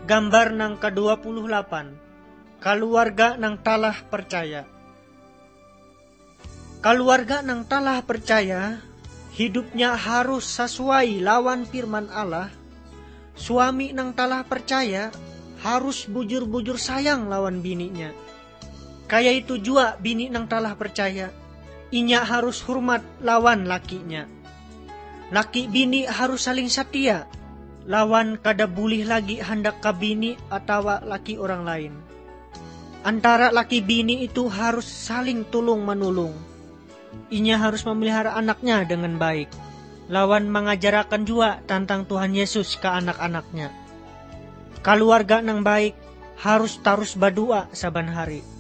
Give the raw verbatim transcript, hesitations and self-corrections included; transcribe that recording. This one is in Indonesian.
Gambar nang kedua puluh delapan. Keluarga nang talah percaya. Keluarga nang talah percaya, hidupnya harus sesuai lawan firman Allah. Suami nang talah percaya harus bujur-bujur sayang lawan bininya. Kayak itu juga bini nang talah percaya, inya harus hormat lawan lakinya. Laki bini harus saling setia, lawan kada boleh lagi hendak ke bini atau laki orang lain. Antara laki bini itu harus saling tulung menulung. Inya harus memelihara anaknya dengan baik, lawan mengajarkan juga tentang Tuhan Yesus ke anak-anaknya. Keluarga nang baik harus terus berdoa saban hari.